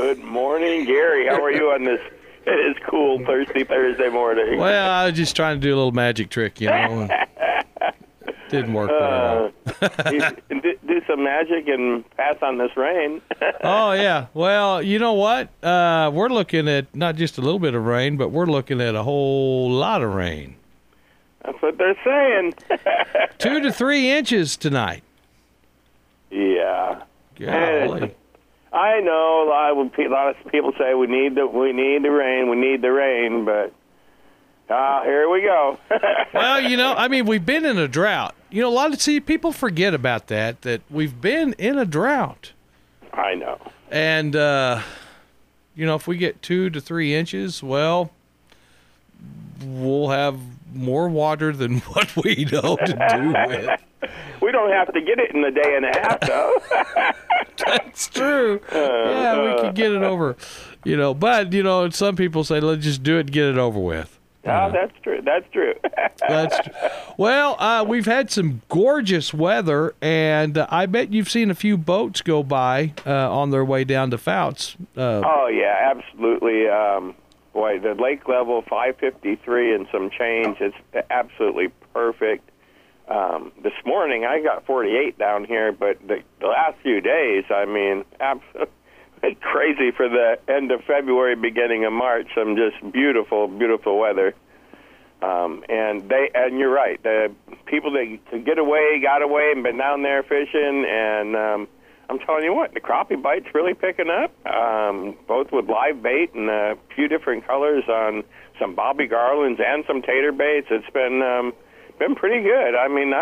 Good morning, Gary. How are you on this? It is cool Thursday morning. Well, I was just trying to do a little magic trick, and didn't work very well. do some magic and pass on this rain. Oh, yeah. Well, you know what? We're looking at not just a little bit of rain, but we're looking at a whole lot of rain. That's what they're saying. 2 to 3 inches tonight. Yeah. Golly. I know a lot of people say we need the rain, but here we go. Well, we've been in a drought. A lot of people forget about that we've been in a drought. I know. And if we get 2 to 3 inches, well, we'll have more water than what we know to do with. We don't have to get it in a day and a half, though. That's true. We could get it over. But some people say, let's just do it and get it over with. Oh, that's true. That's true. Well, we've had some gorgeous weather, and I bet you've seen a few boats go by on their way down to Fouts. Oh, yeah, absolutely. Boy, the lake level, 553 and some change, it's absolutely perfect. This morning I got 48 down here, but the last few days, absolutely crazy for the end of February, beginning of March. Some just beautiful, beautiful weather. And you're right. The people that could get away got away and been down there fishing. And I'm telling you what, the crappie bite's really picking up. Both with live bait and a few different colors on some Bobby Garlands and some tater baits. It's been pretty good.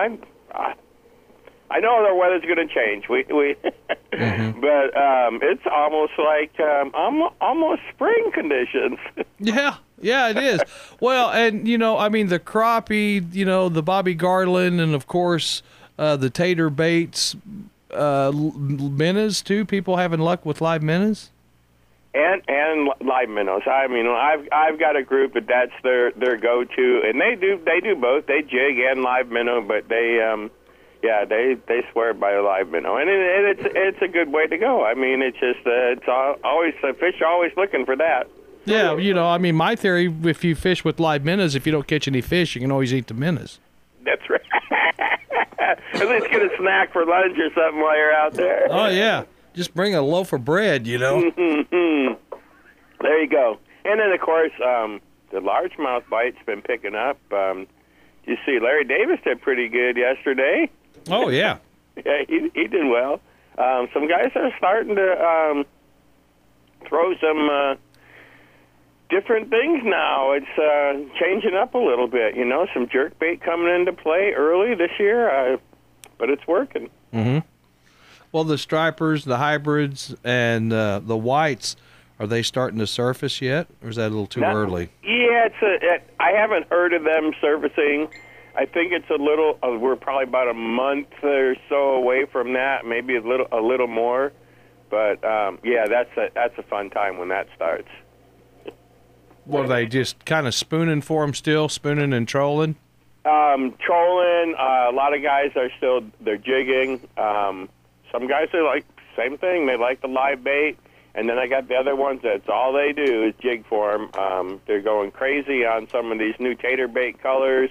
I know the weather's going to change. Mm-hmm. But it's almost like almost spring conditions. Yeah, it is. Well, and the crappie, the Bobby Garland, and of course the tater baits, minnows too. People having luck with live minnows. And live minnows. I've got a group that's their go-to, and they do both. They jig and live minnow, but they swear by a live minnow, and it's a good way to go. It's just always fish are always looking for that. Yeah, my theory: if you fish with live minnows, if you don't catch any fish, you can always eat the minnows. That's right. At least get a snack for lunch or something while you're out there. Oh yeah. Just bring a loaf of bread, Mm-hmm. There you go. And then, of course, the largemouth bite's been picking up. You see, Larry Davis did pretty good yesterday. Oh, yeah. Yeah, he did well. Some guys are starting to throw some different things now. It's changing up a little bit, some jerkbait coming into play early this year, but it's working. Mm-hmm. Well, the stripers, the hybrids, and the whites, are they starting to surface yet, or is that a little too early? Yeah, I haven't heard of them surfacing. I think it's a little. We're probably about a month or so away from that, maybe a little more. But that's a fun time when that starts. Well, are they just kind of spooning for them still, spooning and trolling? Trolling. A lot of guys they're jigging. Some guys are like, same thing. They like the live bait. And then I got the other ones that's all they do is jig for them. They're going crazy on some of these new tater bait colors.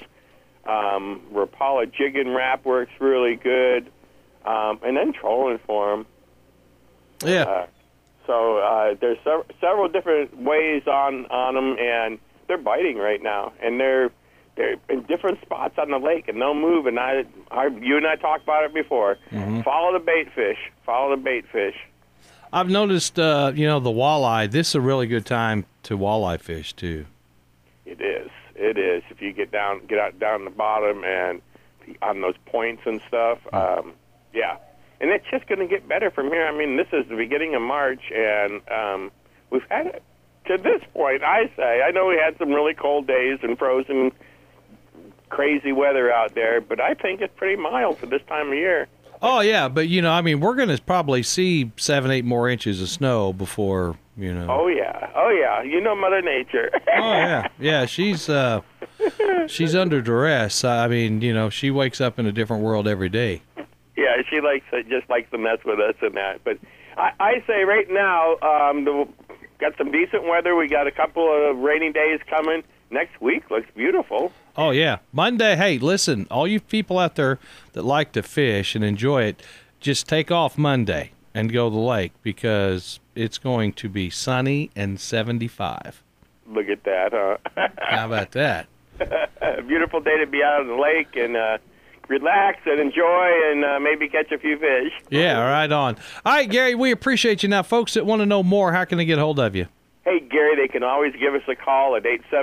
Rapala Jig and Wrap works really good. And then trolling for them. Yeah. So there's several different ways on them, and they're biting right now. And they're in different spots on the lake, and they'll move. And you and I talked about it before. Mm-hmm. Follow the bait fish. Follow the bait fish. I've noticed, the walleye. This is a really good time to walleye fish too. It is. It is. If you get out down the bottom and on those points and stuff, yeah. And it's just going to get better from here. This is the beginning of March, and we've had it to this point. I know we had some really cold days and frozen, crazy weather out there, but I think it's pretty mild for this time of year. Oh, yeah, but, we're going to probably see 7-8 more inches of snow before, Oh, yeah. Mother Nature. Oh, yeah. Yeah, she's under duress. She wakes up in a different world every day. Yeah, she just likes to mess with us and that. But I say right now, got some decent weather. We got a couple of rainy days coming. Next week looks beautiful. Oh, yeah. Monday, hey, listen, all you people out there that like to fish and enjoy it, just take off Monday and go to the lake because it's going to be sunny and 75. Look at that, huh? How about that? A beautiful day to be out on the lake and relax and enjoy and maybe catch a few fish. Yeah, right on. All right, Gary, we appreciate you. Now, folks that want to know more, how can they get hold of you? Hey, Gary, they can always give us a call at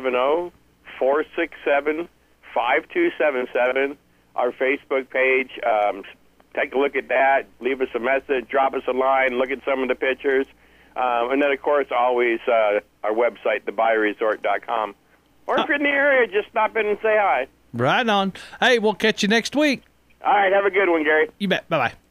870-467-5277. Our Facebook page, take a look at that. Leave us a message. Drop us a line. Look at some of the pictures. And then, of course, always our website, thebuyresort.com. Or if you're in the area, just stop in and say hi. Right on. Hey, we'll catch you next week. All right, have a good one, Gary. You bet. Bye-bye.